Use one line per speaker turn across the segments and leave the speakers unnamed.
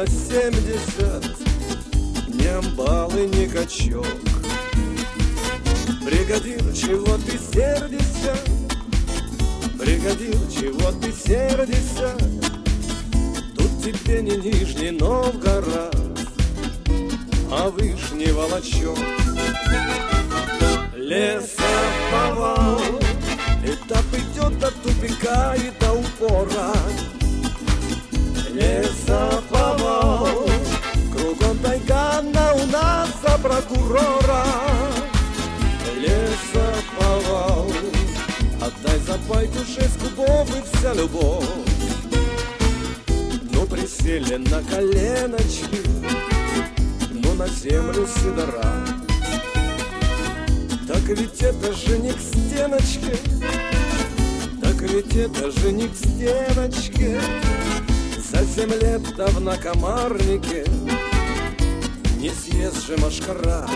70, ни амбал и ни качок. Бригадир, чего ты сердишься? Бригадир, чего ты сердишься? Тут тебе не Нижний Новгород, а Вышний Волочок. Лесоповал, этап идет от тупика и до упора. Лесоповал, кругом тайга, но у нас за прокурора. Лесоповал, отдай за пайку 6 кубов и вся любовь. Ну присели на коленочки, ну на землю сидора. Так ведь это же не к стеночке, так ведь это же не к стеночке. За 7 лет в накомарнике не съест же машкара.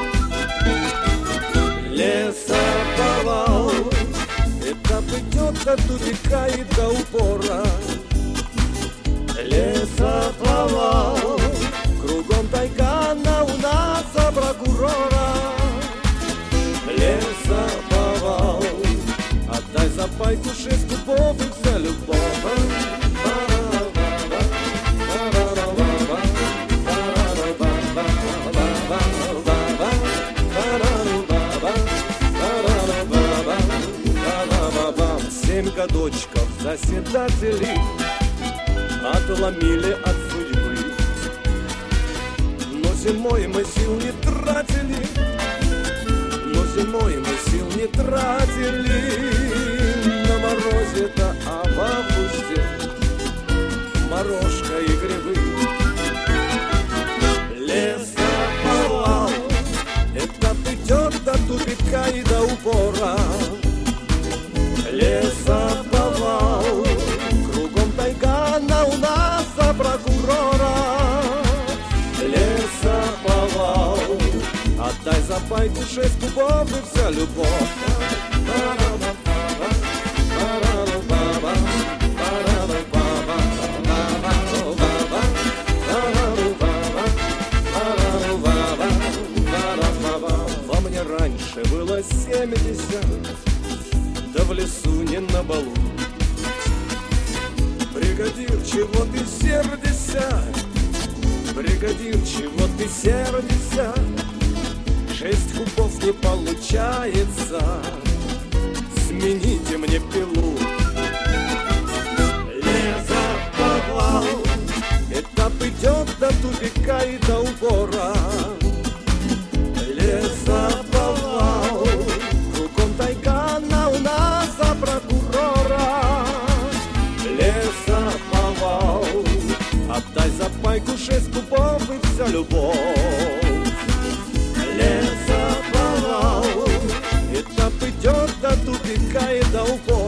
Лесоповал, этап идет от тупика и до упора. Лесоповал, кругом тайга, но у нас за прокурора. Лесоповал, отдай за пайку 6 кубов и вся любовь. Годочков заседателей отломили от судьбы, но зимой мы сил не тратили, но зимой мы сил не тратили на морозе-то, а в августе морожка и грибы. Лесоповал, этап идет до тупика и до упора. Лесоповал, кругом тайга, но у нас за прокурора. Лесоповал, отдай за пайку 6 кубов и вся любовь. Во мне раньше было 70, да в лесу не на балу. Бригадир, чего ты сердишься? Бригадир, чего ты сердишься? 6 кубов не получается, смените мне пилу. Лесоповал, этап идет до тупика и до упора. Лесоповал, кругом тайга, но у нас за прокурора. Лесоповал, отдай за пайку 6 кубов и вся любовь. Лесоповал, этап идет до тупика и до упора.